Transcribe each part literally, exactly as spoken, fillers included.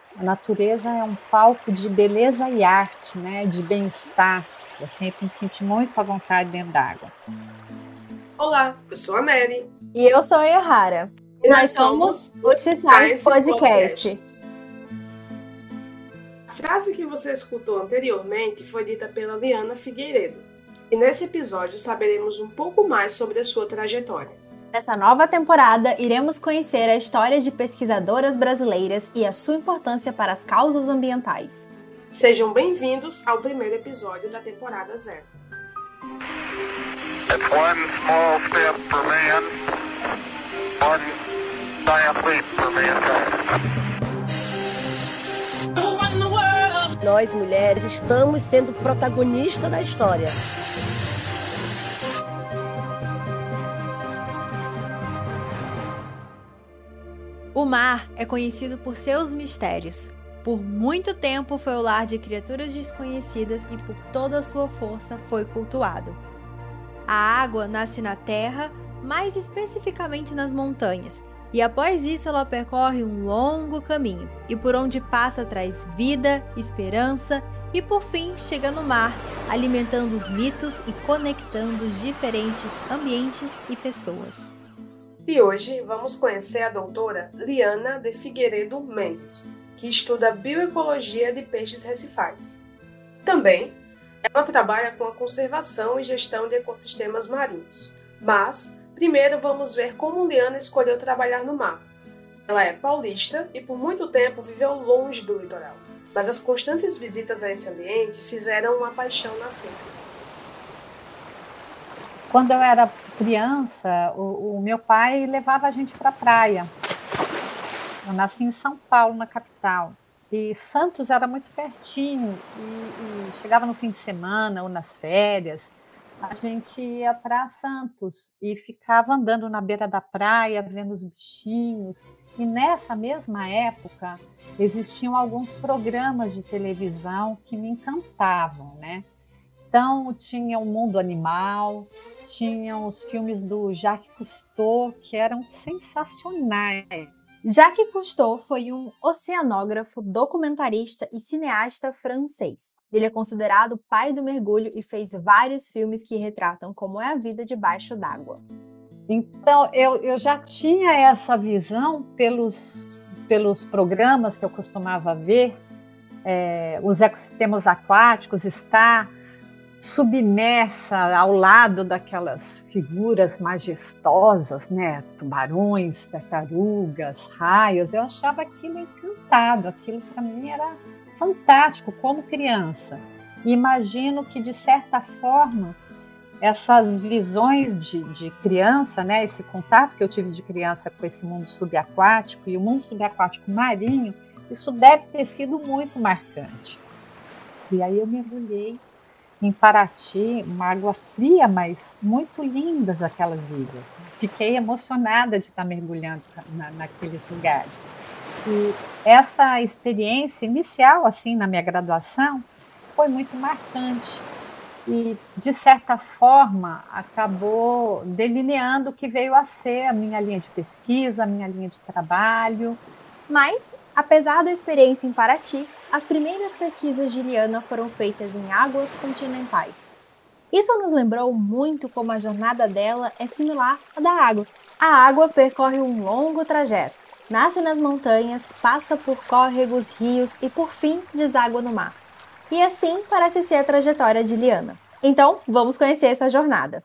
A natureza é um palco de beleza e arte, né? De bem-estar. Eu sempre me senti muito à vontade dentro d'água. Olá, eu sou a Mary. E eu sou a Yohara. E nós, nós somos somos o X-Science Podcast. Podcast. A frase que você escutou anteriormente foi dita pela Liana Figueiredo. E nesse episódio saberemos um pouco mais sobre a sua trajetória. Nessa nova temporada, iremos conhecer a história de pesquisadoras brasileiras e a sua importância para as causas ambientais. Sejam bem-vindos ao primeiro episódio da temporada zero. It's one small step for man, one giant leap for mankind. Nós, mulheres, estamos sendo protagonistas da história. O mar é conhecido por seus mistérios. Por muito tempo foi o lar de criaturas desconhecidas e por toda a sua força foi cultuado. A água nasce na terra, mais especificamente nas montanhas, e após isso ela percorre um longo caminho, e por onde passa traz vida, esperança e por fim chega no mar, alimentando os mitos e conectando os diferentes ambientes e pessoas. E hoje vamos conhecer a doutora Liana de Figueiredo Mendes, que estuda bioecologia de peixes recifais. Também, ela trabalha com a conservação e gestão de ecossistemas marinhos. Mas, primeiro vamos ver como Liana escolheu trabalhar no mar. Ela é paulista e por muito tempo viveu longe do litoral, mas as constantes visitas a esse ambiente fizeram uma paixão nascer. Quando eu era criança, o, o meu pai levava a gente para a praia. Eu nasci em São Paulo, na capital. E Santos era muito pertinho. E, e chegava no fim de semana ou nas férias, a gente ia para Santos e ficava andando na beira da praia, vendo os bichinhos. E nessa mesma época, existiam alguns programas de televisão que me encantavam, né? Então, tinha o Mundo Animal, tinham os filmes do Jacques Cousteau, que eram sensacionais. Jacques Cousteau foi um oceanógrafo, documentarista e cineasta francês. Ele é considerado o pai do mergulho e fez vários filmes que retratam como é a vida debaixo d'água. Então, eu, eu já tinha essa visão pelos, pelos programas que eu costumava ver, é, os ecossistemas aquáticos, estar submersa ao lado daquelas figuras majestosas, né? Tubarões, tartarugas, raios. Eu achava aquilo encantado, aquilo para mim era fantástico como criança. E imagino que, de certa forma, essas visões de, de criança, né? Esse contato que eu tive de criança com esse mundo subaquático e o mundo subaquático marinho, isso deve ter sido muito marcante. E aí eu mergulhei em Paraty, uma água fria, mas muito lindas aquelas ilhas. Fiquei emocionada de estar mergulhando na, naqueles lugares. E essa experiência inicial, assim, na minha graduação, foi muito marcante. E, de certa forma, acabou delineando o que veio a ser a minha linha de pesquisa, a minha linha de trabalho. Mas, apesar da experiência em Paraty, as primeiras pesquisas de Liana foram feitas em águas continentais. Isso nos lembrou muito como a jornada dela é similar à da água. A água percorre um longo trajeto, nasce nas montanhas, passa por córregos, rios e, por fim, deságua no mar. E assim parece ser a trajetória de Liana. Então, vamos conhecer essa jornada.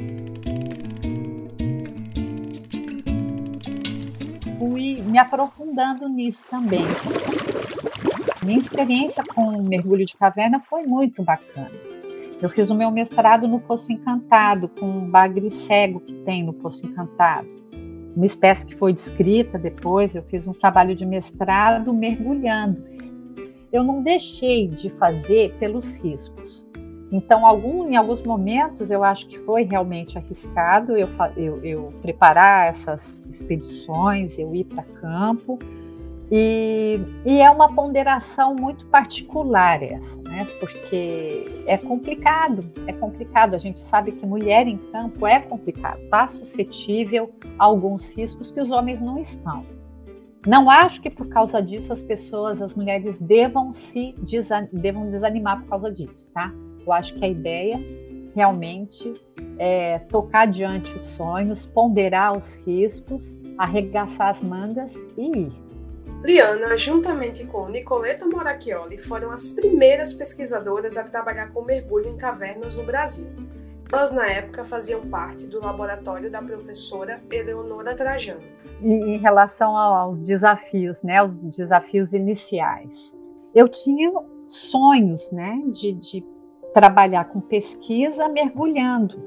Fui me aprofundando nisso também. Minha experiência com o mergulho de caverna foi muito bacana. Eu fiz o meu mestrado no Poço Encantado, com um bagre cego que tem no Poço Encantado. Uma espécie que foi descrita depois, eu fiz um trabalho de mestrado mergulhando. Eu não deixei de fazer pelos riscos. Então, algum, em alguns momentos, eu acho que foi realmente arriscado eu, eu, eu preparar essas expedições, eu ir para campo. E, e é uma ponderação muito particular essa, né? Porque é complicado, é complicado. A gente sabe que mulher em campo é complicado, está suscetível a alguns riscos que os homens não estão. Não acho que por causa disso as pessoas, as mulheres devam se desan- devam desanimar por causa disso, tá? Eu acho que a ideia realmente é tocar adiante os sonhos, ponderar os riscos, arregaçar as mangas e ir. Liana, juntamente com Nicoleta Moracchioli, foram as primeiras pesquisadoras a trabalhar com mergulho em cavernas no Brasil. Elas, na época, faziam parte do laboratório da professora Eleonora Trajano. E, em relação aos desafios, né, os desafios iniciais, eu tinha sonhos, né, de, de trabalhar com pesquisa mergulhando.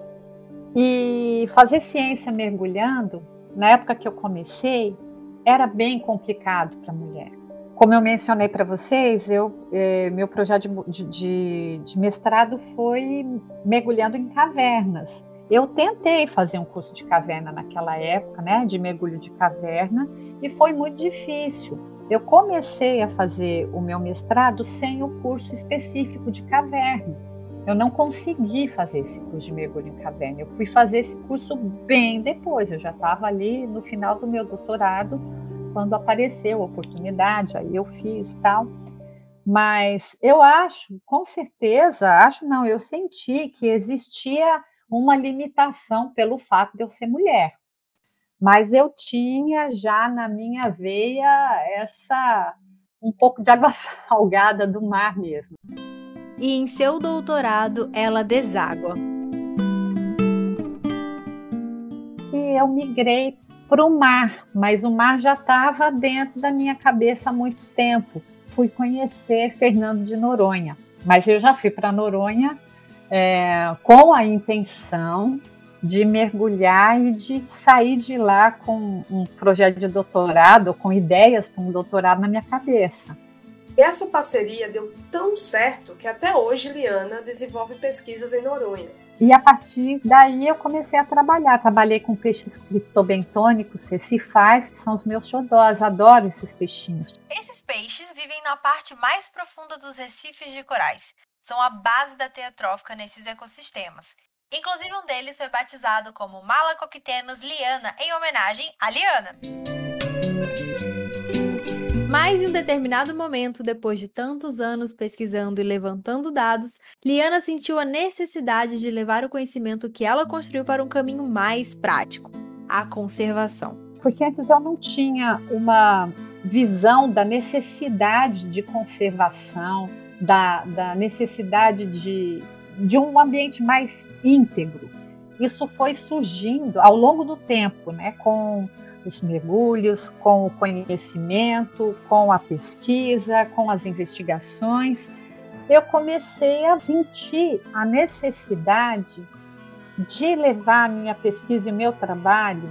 E fazer ciência mergulhando, na época que eu comecei, era bem complicado para a mulher. Como eu mencionei para vocês, eu, eh, meu projeto de, de, de mestrado foi mergulhando em cavernas. Eu tentei fazer um curso de caverna naquela época, né, de mergulho de caverna, e foi muito difícil. Eu comecei a fazer o meu mestrado sem o curso específico de caverna. Eu não consegui fazer esse curso de mergulho em caverna. Eu fui fazer esse curso bem depois. Eu já estava ali no final do meu doutorado, quando apareceu a oportunidade, aí eu fiz tal. Mas eu acho, com certeza, acho não, eu senti que existia uma limitação pelo fato de eu ser mulher. Mas eu tinha já na minha veia essa um pouco de água salgada do mar mesmo. E em seu doutorado ela deságua. E eu migrei para o mar, mas o mar já estava dentro da minha cabeça há muito tempo. Fui conhecer Fernando de Noronha, mas eu já fui para Noronha é, com a intenção de mergulhar e de sair de lá com um projeto de doutorado, com ideias para um doutorado na minha cabeça. E essa parceria deu tão certo que até hoje Liana desenvolve pesquisas em Noronha. E a partir daí eu comecei a trabalhar. Trabalhei com peixes criptobentônicos, recifais, que são os meus xodós. Adoro esses peixinhos. Esses peixes vivem na parte mais profunda dos recifes de corais. São a base da teia trófica nesses ecossistemas. Inclusive um deles foi batizado como Malacoquitenus liana, em homenagem a Liana. Mas em um determinado momento, depois de tantos anos pesquisando e levantando dados, Liana sentiu a necessidade de levar o conhecimento que ela construiu para um caminho mais prático, a conservação. Porque antes eu não tinha uma visão da necessidade de conservação, da, da necessidade de, de um ambiente mais íntegro. Isso foi surgindo ao longo do tempo, né, com os mergulhos, com o conhecimento, com a pesquisa, com as investigações. Eu comecei a sentir a necessidade de levar a minha pesquisa e o meu trabalho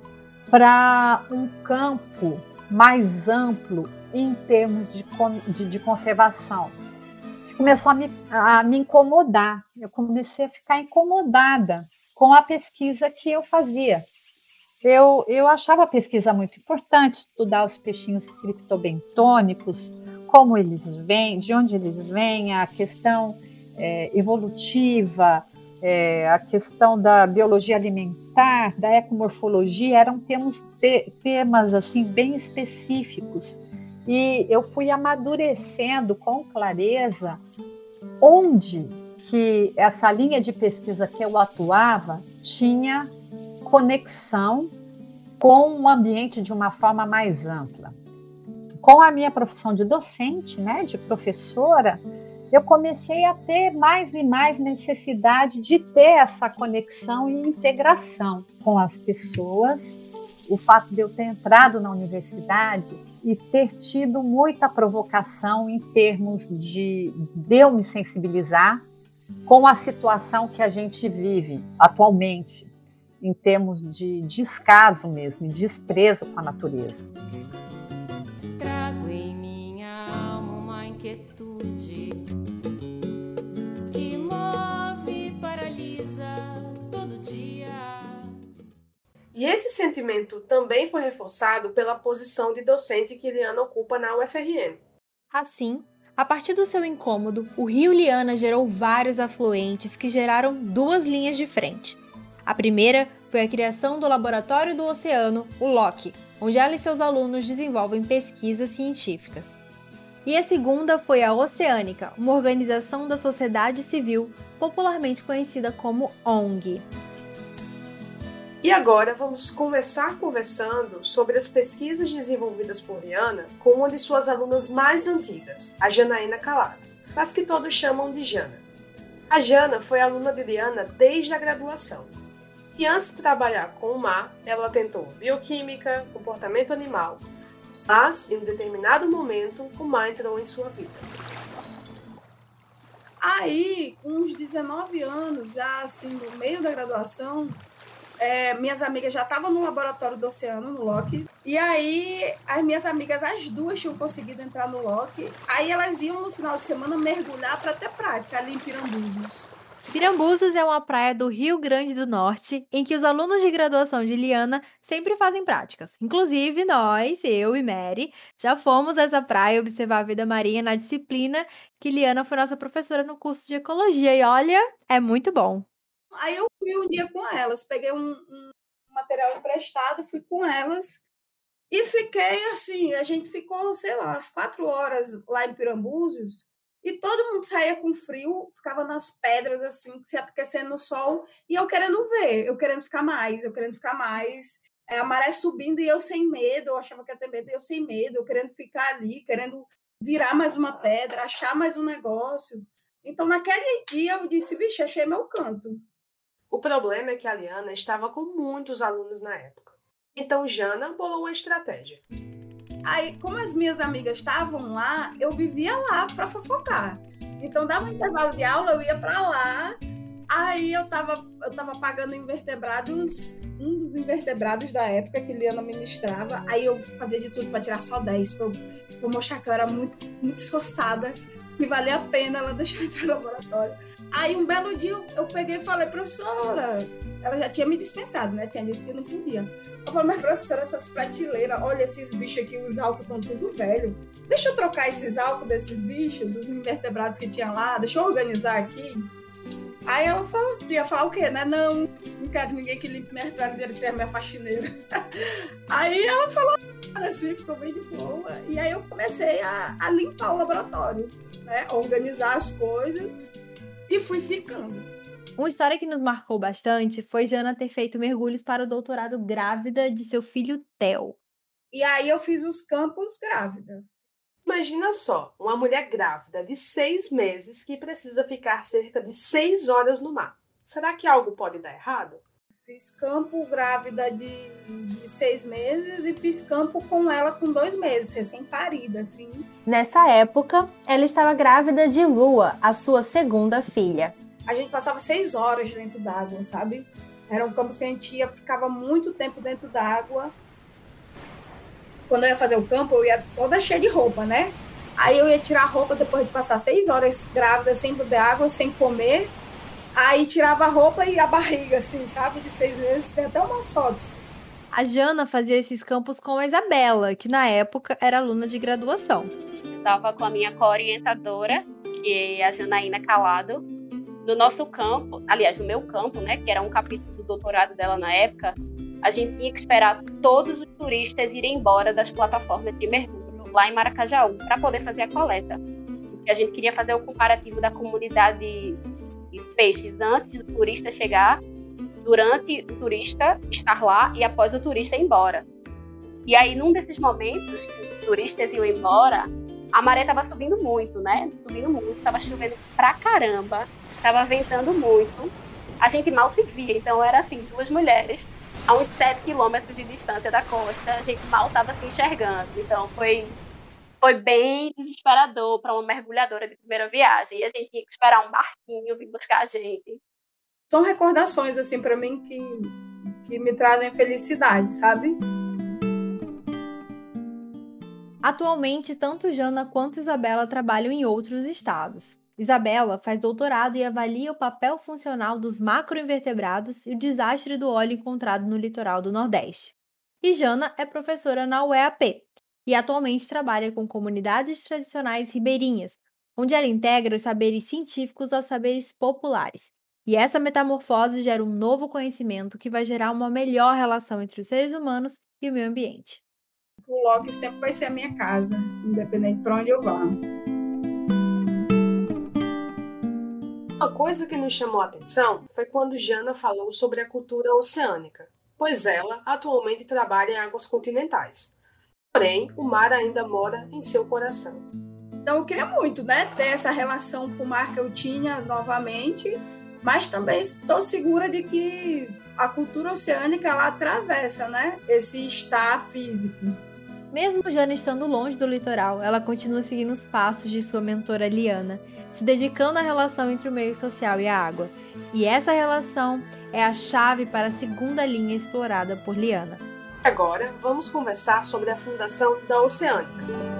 para um campo mais amplo em termos de, de, de conservação. Começou a me, a me incomodar, eu comecei a ficar incomodada com a pesquisa que eu fazia. Eu, eu achava a pesquisa muito importante, estudar os peixinhos criptobentônicos, como eles vêm, de onde eles vêm, a questão é, evolutiva, é, a questão da biologia alimentar, da ecomorfologia, eram temas, te, temas assim, bem específicos. E eu fui amadurecendo com clareza onde que essa linha de pesquisa que eu atuava tinha conexão com o ambiente de uma forma mais ampla. Com a minha profissão de docente, né, de professora, eu comecei a ter mais e mais necessidade de ter essa conexão e integração com as pessoas. O fato de eu ter entrado na universidade e ter tido muita provocação em termos de, de eu me sensibilizar com a situação que a gente vive atualmente, em termos de descaso mesmo, desprezo com a natureza. Trago em minha alma uma inquietude que move e paralisa todo dia. E esse sentimento também foi reforçado pela posição de docente que Liana ocupa na U F R N. Assim, a partir do seu incômodo, o rio Liana gerou vários afluentes que geraram duas linhas de frente. A primeira foi a criação do Laboratório do Oceano, o LOC, onde ela e seus alunos desenvolvem pesquisas científicas. E a segunda foi a Oceânica, uma organização da sociedade civil, popularmente conhecida como O N G. E agora vamos começar conversando sobre as pesquisas desenvolvidas por Liana com uma de suas alunas mais antigas, a Janaína Calado, mas que todos chamam de Jana. A Jana foi aluna de Liana desde a graduação. E antes de trabalhar com o mar, ela tentou bioquímica, comportamento animal, mas em um determinado momento o mar entrou em sua vida. Aí, com uns dezenove anos, já assim, no meio da graduação, é, minhas amigas já estavam no laboratório do oceano, no LOC, e aí as minhas amigas, as duas, tinham conseguido entrar no LOC, aí elas iam no final de semana mergulhar para ter prática ali em Pirambuzos. Pirambuzos é uma praia do Rio Grande do Norte, em que os alunos de graduação de Liana sempre fazem práticas. Inclusive, nós, eu e Mary, já fomos a essa praia observar a vida marinha na disciplina que Liana foi nossa professora no curso de Ecologia. E olha, é muito bom. Aí eu fui um dia com elas, peguei um, um material emprestado, fui com elas e fiquei assim, a gente ficou, sei lá, as quatro horas lá em Pirambuzos e todo mundo saía com frio, ficava nas pedras assim, se aquecendo no sol e eu querendo ver, eu querendo ficar mais, eu querendo ficar mais, é, a maré subindo e eu sem medo, eu achava que ia ter medo, eu sem medo, eu querendo ficar ali, querendo virar mais uma pedra, achar mais um negócio. Então naquele dia eu disse, vixe, achei meu canto. O problema é que a Liana estava com muitos alunos na época. Então Jana bolou uma estratégia. Aí, como as minhas amigas estavam lá, eu vivia lá para fofocar. Então, dava um intervalo de aula, eu ia para lá. Aí eu estava eu tava pagando invertebrados, um dos invertebrados da época que Liana ministrava. Aí eu fazia de tudo para tirar só dez, para mostrar que eu era muito, muito esforçada, que valia a pena ela deixar eu entrar no laboratório. Aí um belo dia eu, eu peguei e falei, professora, ela já tinha me dispensado, né? Tinha dito que não podia. Eu falei, mas professora, essas prateleiras, olha esses bichos aqui, os álcool estão tudo velho. Deixa eu trocar esses álcool desses bichos, dos invertebrados que tinha lá, deixa eu organizar aqui. Aí ela falou, ia falar o quê, né? Não, não quero ninguém que limpe minhas prateleiras, ser a minha faxineira. Aí ela falou assim, ficou bem de boa. E aí eu comecei a, a limpar o laboratório, né? Organizar as coisas. E fui ficando. Uma história que nos marcou bastante foi Jana ter feito mergulhos para o doutorado grávida de seu filho Theo. E aí eu fiz os campos grávida. Imagina só, uma mulher grávida de seis meses que precisa ficar cerca de seis horas no mar. Será que algo pode dar errado? Fiz campo grávida de, de seis meses e fiz campo com ela com dois meses, recém-parida, assim. Nessa época, ela estava grávida de Lua, a sua segunda filha. A gente passava seis horas dentro d'água, sabe? Eram campos que a gente ia, ficava muito tempo dentro d'água. Quando eu ia fazer o campo, eu ia toda cheia de roupa, né? Aí eu ia tirar a roupa depois de passar seis horas grávida, sem beber água, sem comer. Aí tirava a roupa e a barriga, assim, sabe? De seis meses, tem até umas fotos. A Jana fazia esses campos com a Isabela, que na época era aluna de graduação. Eu estava com a minha co-orientadora, que é a Janaína Calado. No nosso campo, aliás, no meu campo, né, que era um capítulo do doutorado dela na época, a gente tinha que esperar todos os turistas irem embora das plataformas de mergulho lá em Maracajaú para poder fazer a coleta. Porque a gente queria fazer o comparativo da comunidade de peixes antes do turista chegar, durante o turista estar lá e após o turista ir embora. E aí, num desses momentos que os turistas iam embora, a maré estava subindo muito, né? Subindo muito, estava chovendo pra caramba, estava ventando muito. A gente mal se via, então era assim, duas mulheres a uns sete quilômetros de distância da costa, a gente mal estava se enxergando. Então foi, foi bem desesperador para uma mergulhadora de primeira viagem. E a gente tinha que esperar um barquinho vir buscar a gente. São recordações, assim, para mim que, que me trazem felicidade, sabe? Atualmente, tanto Jana quanto Isabela trabalham em outros estados. Isabela faz doutorado e avalia o papel funcional dos macroinvertebrados e o desastre do óleo encontrado no litoral do Nordeste. E Jana é professora na U E A P e atualmente trabalha com comunidades tradicionais ribeirinhas, onde ela integra os saberes científicos aos saberes populares. E essa metamorfose gera um novo conhecimento que vai gerar uma melhor relação entre os seres humanos e o meio ambiente. O Loki sempre vai ser a minha casa, independente para onde eu vá. Uma coisa que nos chamou a atenção foi quando Jana falou sobre a cultura oceânica, pois ela atualmente trabalha em águas continentais. Porém, o mar ainda mora em seu coração. Então eu queria muito, né, ter essa relação com o mar que eu tinha novamente, mas também estou segura de que a cultura oceânica ela atravessa, né, esse estar físico. Mesmo Jana estando longe do litoral, ela continua seguindo os passos de sua mentora Liana, se dedicando à relação entre o meio social e a água. E essa relação é a chave para a segunda linha explorada por Liana. Agora, vamos conversar sobre a fundação da Oceânica.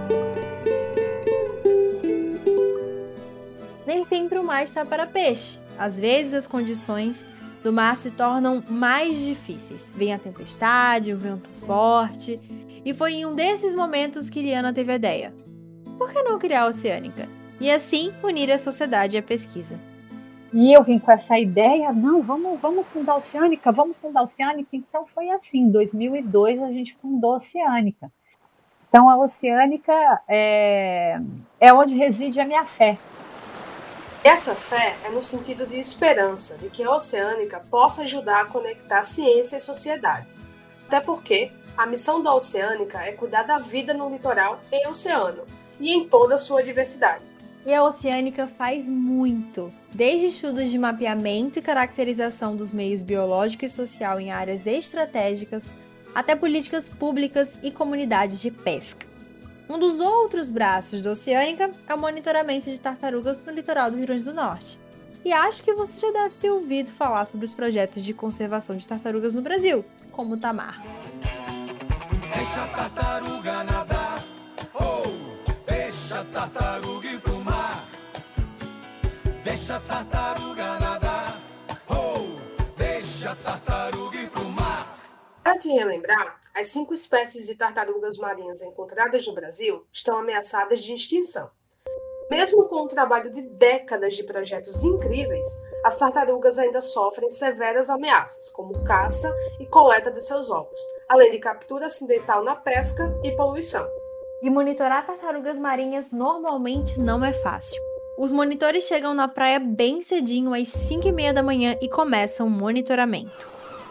Nem sempre o mar está para peixe. Às vezes as condições do mar se tornam mais difíceis. Vem a tempestade, o vento forte. E foi em um desses momentos que Liana teve a ideia. Por que não criar a Oceânica? E assim unir a sociedade e a pesquisa. E eu vim com essa ideia, não, vamos, vamos fundar a Oceânica, vamos fundar a Oceânica. Então foi assim, em dois mil e dois a gente fundou a Oceânica. Então a Oceânica é, é onde reside a minha fé. Essa fé é no sentido de esperança, de que a Oceânica possa ajudar a conectar ciência e sociedade. Até porque a missão da Oceânica é cuidar da vida no litoral e oceano, e em toda a sua diversidade. E a Oceânica faz muito, desde estudos de mapeamento e caracterização dos meios biológico e social em áreas estratégicas, até políticas públicas e comunidades de pesca. Um dos outros braços da Oceânica é o monitoramento de tartarugas no litoral do Rio Grande do Norte. E acho que você já deve ter ouvido falar sobre os projetos de conservação de tartarugas no Brasil, como o Tamar. Deixa a tartaruga nadar, oh, deixa a tartaruga ir pro mar. Deixa a tartaruga nadar, oh, deixa a tartaruga ir pro mar. Para te relembrar, as cinco espécies de tartarugas marinhas encontradas no Brasil estão ameaçadas de extinção. Mesmo com o trabalho de décadas de projetos incríveis, as tartarugas ainda sofrem severas ameaças, como caça e coleta de seus ovos, além de captura acidental na pesca e poluição. E monitorar tartarugas marinhas normalmente não é fácil. Os monitores chegam na praia bem cedinho, às cinco e meia da manhã, e começam o monitoramento.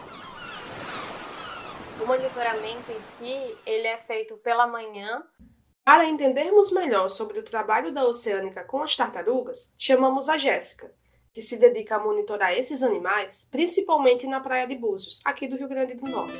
O monitoramento em si, ele é feito pela manhã. Para entendermos melhor sobre o trabalho da Oceânica com as tartarugas, chamamos a Jéssica, que se dedica a monitorar esses animais, principalmente na Praia de Búzios, aqui do Rio Grande do Norte.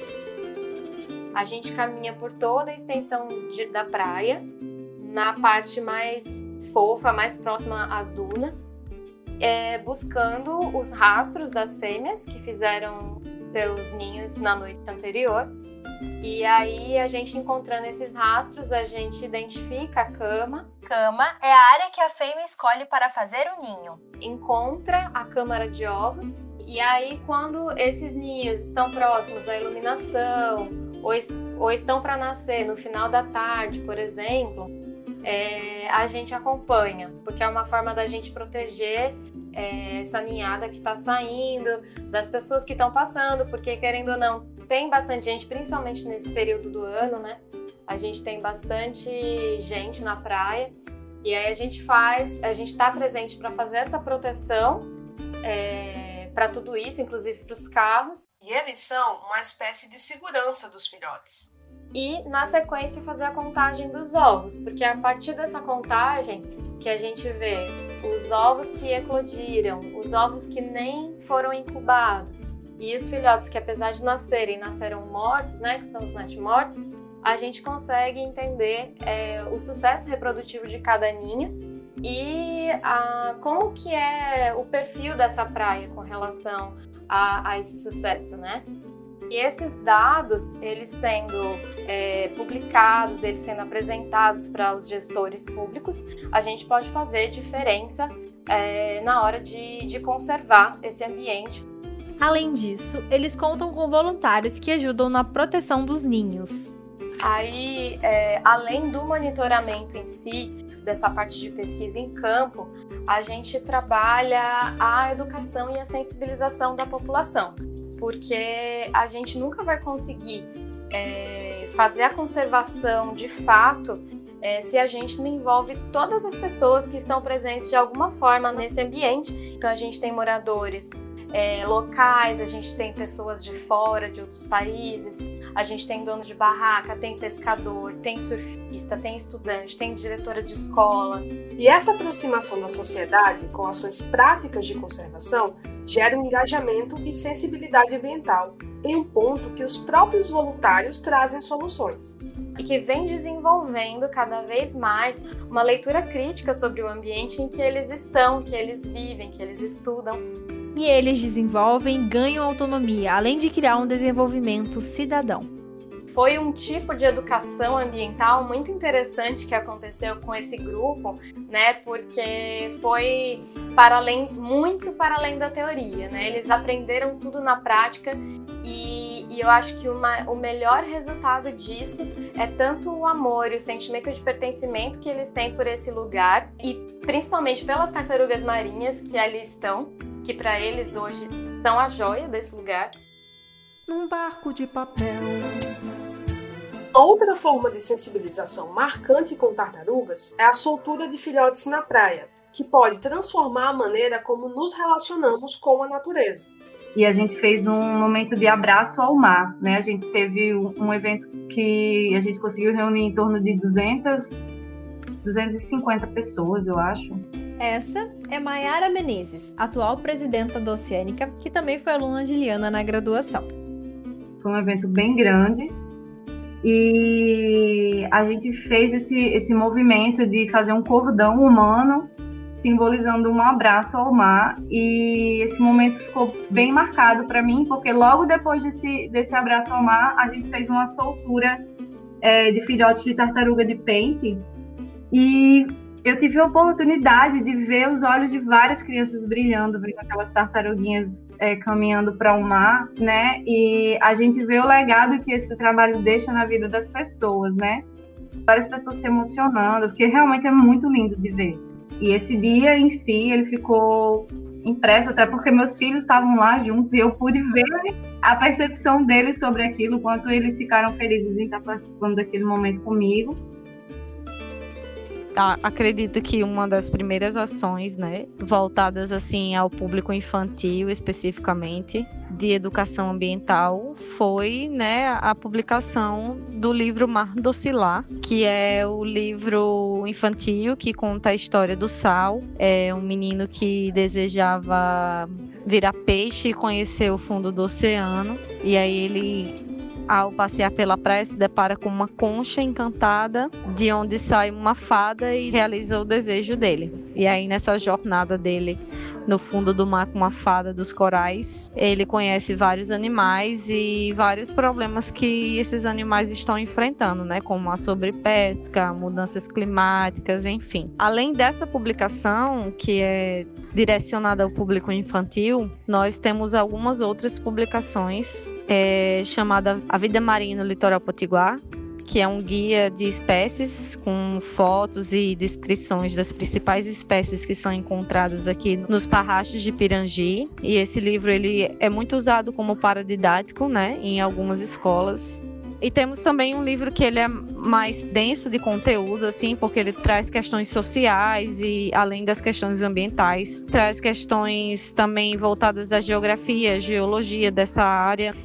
A gente caminha por toda a extensão de, da praia, na parte mais fofa, mais próxima às dunas, é, buscando os rastros das fêmeas que fizeram seus ninhos na noite anterior. E aí, a gente encontrando esses rastros, a gente identifica a cama. Cama é a área que a fêmea escolhe para fazer o ninho. Encontra a câmara de ovos. E aí, quando esses ninhos estão próximos à iluminação, ou, est- ou estão para nascer no final da tarde, por exemplo, é, a gente acompanha, porque é uma forma da gente proteger é, essa ninhada que está saindo, das pessoas que estão passando, porque, querendo ou não, tem bastante gente, principalmente nesse período do ano, né? A gente tem bastante gente na praia, e aí a gente faz, a gente está presente para fazer essa proteção é, para tudo isso, inclusive para os carros. E eles são uma espécie de segurança dos filhotes. E, na sequência, fazer a contagem dos ovos, porque é a partir dessa contagem que a gente vê os ovos que eclodiram, os ovos que nem foram incubados, e os filhotes que, apesar de nascerem, nasceram mortos, né, que são os natimortos, a gente consegue entender é, o sucesso reprodutivo de cada ninho e a, como que é o perfil dessa praia com relação a, a esse sucesso, né? E esses dados, eles sendo é, publicados, eles sendo apresentados para os gestores públicos, a gente pode fazer diferença é, na hora de, de conservar esse ambiente. Além disso, eles contam com voluntários que ajudam na proteção dos ninhos. Aí, é, além do monitoramento em si, dessa parte de pesquisa em campo, a gente trabalha a educação e a sensibilização da população, porque a gente nunca vai conseguir é, fazer a conservação de fato é, se a gente não envolve todas as pessoas que estão presentes de alguma forma nesse ambiente. Então a gente tem moradores É, locais, a gente tem pessoas de fora, de outros países, a gente tem dono de barraca, tem pescador, tem surfista, tem estudante, tem diretora de escola. E essa aproximação da sociedade com ações práticas de conservação gera um engajamento e sensibilidade ambiental, em um ponto que os próprios voluntários trazem soluções. E que vem desenvolvendo cada vez mais uma leitura crítica sobre o ambiente em que eles estão, que eles vivem, que eles estudam. E eles desenvolvem e ganham autonomia, além de criar um desenvolvimento cidadão. Foi um tipo de educação ambiental muito interessante que aconteceu com esse grupo, né? Porque foi para além, muito para além da teoria, né? Eles aprenderam tudo na prática e, e eu acho que uma, o melhor resultado disso é tanto o amor e o sentimento de pertencimento que eles têm por esse lugar e principalmente pelas tartarugas marinhas que ali estão, que para eles hoje são a joia desse lugar. Num barco de papel. Outra forma de sensibilização marcante com tartarugas é a soltura de filhotes na praia, que pode transformar a maneira como nos relacionamos com a natureza. E a gente fez um momento de abraço ao mar, né? A gente teve um evento que a gente conseguiu reunir em torno de duzentas, duzentas e cinquenta pessoas, eu acho. Essa é Maiara Menezes, atual presidenta da Oceânica, que também foi aluna de Liana na graduação. Foi um evento bem grande e a gente fez esse, esse movimento de fazer um cordão humano simbolizando um abraço ao mar, e esse momento ficou bem marcado para mim, porque logo depois desse, desse abraço ao mar, a gente fez uma soltura é, de filhotes de tartaruga de pente, e eu tive a oportunidade de ver os olhos de várias crianças brilhando, vendo aquelas tartaruguinhas é, caminhando para o mar, né? E a gente vê o legado que esse trabalho deixa na vida das pessoas, né? Várias pessoas se emocionando, porque realmente é muito lindo de ver. E esse dia em si, ele ficou impresso, até porque meus filhos estavam lá juntos e eu pude ver a percepção deles sobre aquilo, quanto eles ficaram felizes em estar participando daquele momento comigo. Acredito que uma das primeiras ações, né, voltadas assim ao público infantil especificamente, de educação ambiental, foi, né, a publicação do livro Mar Docilar, que é o livro infantil que conta a história do Sal. É um menino que desejava virar peixe e conhecer o fundo do oceano, e aí ele, ao passear pela praia, se depara com uma concha encantada, de onde sai uma fada e realiza o desejo dele. E aí, nessa jornada dele no fundo do mar com uma fada dos corais, ele conhece vários animais e vários problemas que esses animais estão enfrentando, né? Como a sobrepesca, mudanças climáticas, enfim. Além dessa publicação, que é direcionada ao público infantil, nós temos algumas outras publicações, é, chamada A Vida Marinha no Litoral Potiguar, que é um guia de espécies com fotos e descrições das principais espécies que são encontradas aqui nos parrachos de Pirangi. E esse livro ele é muito usado como paradidático, né, em algumas escolas. E temos também um livro que ele é mais denso de conteúdo, assim, porque ele traz questões sociais e, além das questões ambientais, traz questões também voltadas à geografia, geologia dessa área.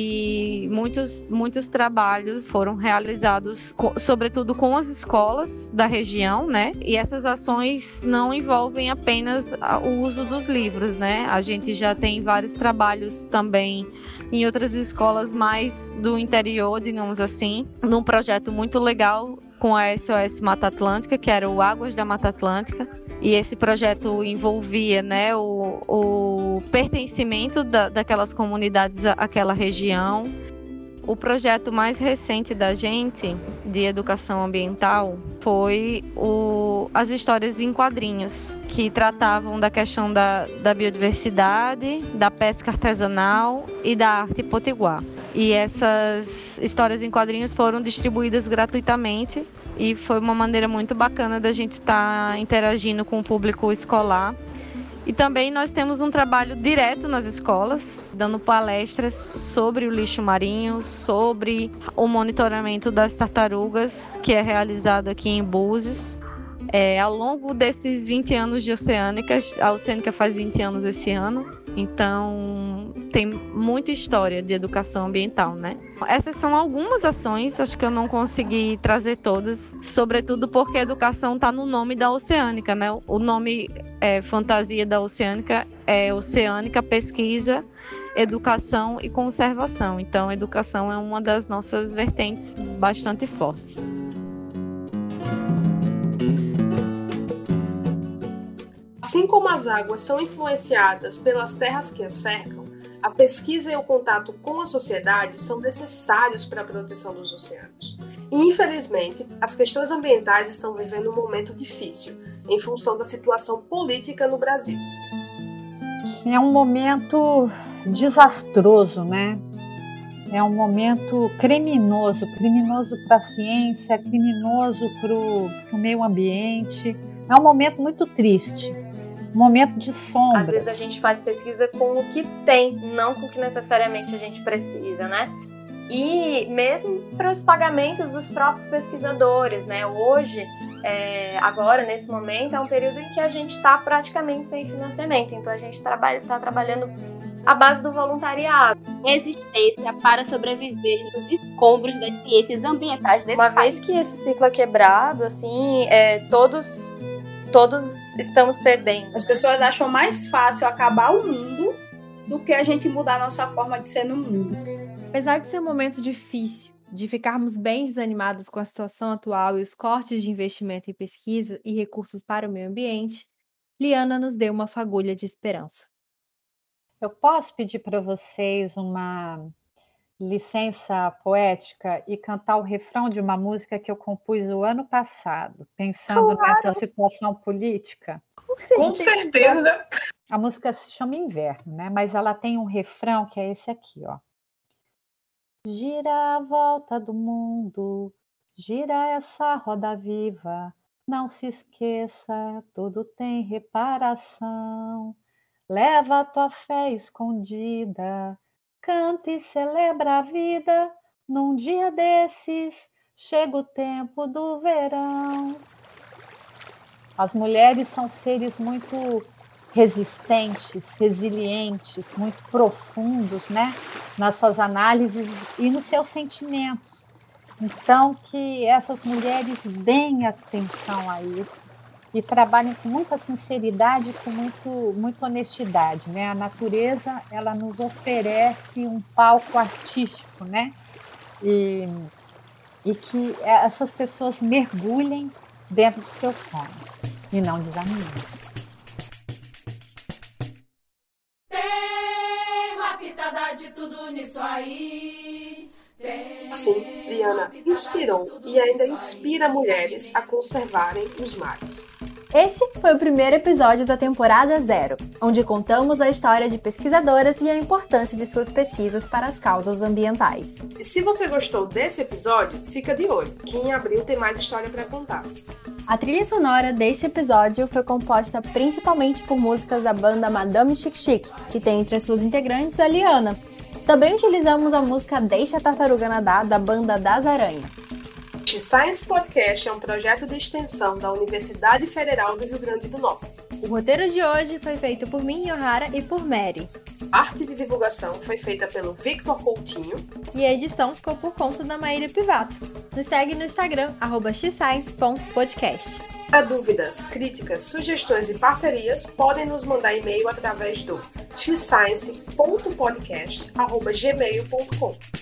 E muitos, muitos trabalhos foram realizados, co- sobretudo com as escolas da região, né? E essas ações não envolvem apenas o uso dos livros, né? A gente já tem vários trabalhos também em outras escolas mais do interior, digamos assim, num projeto muito legal com a S O S Mata Atlântica, que era o Águas da Mata Atlântica. E esse projeto envolvia, né, o, o pertencimento da, daquelas comunidades à, àquela região. O projeto mais recente da gente, de educação ambiental, foi o, as histórias em quadrinhos, que tratavam da questão da, da biodiversidade, da pesca artesanal e da arte potiguar. E essas histórias em quadrinhos foram distribuídas gratuitamente e foi uma maneira muito bacana da gente estar interagindo com o público escolar. E também nós temos um trabalho direto nas escolas, dando palestras sobre o lixo marinho, sobre o monitoramento das tartarugas, que é realizado aqui em Búzios. É, ao longo desses vinte anos de Oceânica, a Oceânica faz vinte anos esse ano, então tem muita história de educação ambiental, né? Essas são algumas ações, acho que eu não consegui trazer todas, sobretudo porque a educação está no nome da Oceânica, né? O nome é, fantasia da Oceânica é Oceânica Pesquisa, Educação e Conservação. Então, a educação é uma das nossas vertentes bastante fortes. Assim como as águas são influenciadas pelas terras que as cercam, a pesquisa e o contato com a sociedade são necessários para a proteção dos oceanos. E, infelizmente, as questões ambientais estão vivendo um momento difícil, em função da situação política no Brasil. É um momento desastroso, né? É um momento criminoso, criminoso para a ciência, criminoso para o meio ambiente. É um momento muito triste. Um momento de sombra. Às vezes a gente faz pesquisa com o que tem, não com o que necessariamente a gente precisa, né? E mesmo para os pagamentos dos próprios pesquisadores, né? Hoje, é, agora, nesse momento, é um período em que a gente está praticamente sem financiamento. Então a gente está trabalhando à base do voluntariado. Existência para sobreviver nos escombros das ciências ambientais desse Uma país. vez que esse ciclo é quebrado, assim, é, todos... Todos estamos perdendo. As pessoas acham mais fácil acabar o mundo do que a gente mudar a nossa forma de ser no mundo. Apesar de ser um momento difícil, de ficarmos bem desanimados com a situação atual e os cortes de investimento em pesquisa e recursos para o meio ambiente, Liana nos deu uma fagulha de esperança. Eu posso pedir para vocês uma licença poética e cantar o refrão de uma música que eu compus o ano passado, pensando Claro. nessa situação política? Com certeza. A música se chama Inverno, né? Mas ela tem um refrão que é esse aqui, ó. Gira a volta do mundo, gira essa roda viva, não se esqueça, tudo tem reparação. Leva a tua fé escondida, canta e celebra a vida, num dia desses chega o tempo do verão. As mulheres são seres muito resistentes, resilientes, muito profundos, né? Nas suas análises e nos seus sentimentos. Então, que essas mulheres deem atenção a isso e trabalhem com muita sinceridade e com muito, muita honestidade, né? A natureza, ela nos oferece um palco artístico, né? E, e que essas pessoas mergulhem dentro dos seus sonhos e não desanimem. Tem uma pitada de tudo nisso aí. Tem... Sim, Liana inspirou e ainda inspira mulheres a conservarem os mares. Esse foi o primeiro episódio da temporada zero, onde contamos a história de pesquisadoras e a importância de suas pesquisas para as causas ambientais. E se você gostou desse episódio, fica de olho, que em abril tem mais história para contar. A trilha sonora deste episódio foi composta principalmente por músicas da banda Madame Chic Chic, que tem entre as suas integrantes a Liana. Também utilizamos a música Deixa a Tartaruga Nadar, da banda Das Aranha. O Science Podcast é um projeto de extensão da Universidade Federal do Rio Grande do Norte. O roteiro de hoje foi feito por mim, Yohara, e por Mary. A arte de divulgação foi feita pelo Victor Coutinho. E a edição ficou por conta da Maíra Pivato. Nos segue no Instagram, arroba x science ponto podcast. Para dúvidas, críticas, sugestões e parcerias, podem nos mandar e-mail através do x science ponto podcast arroba gmail ponto com.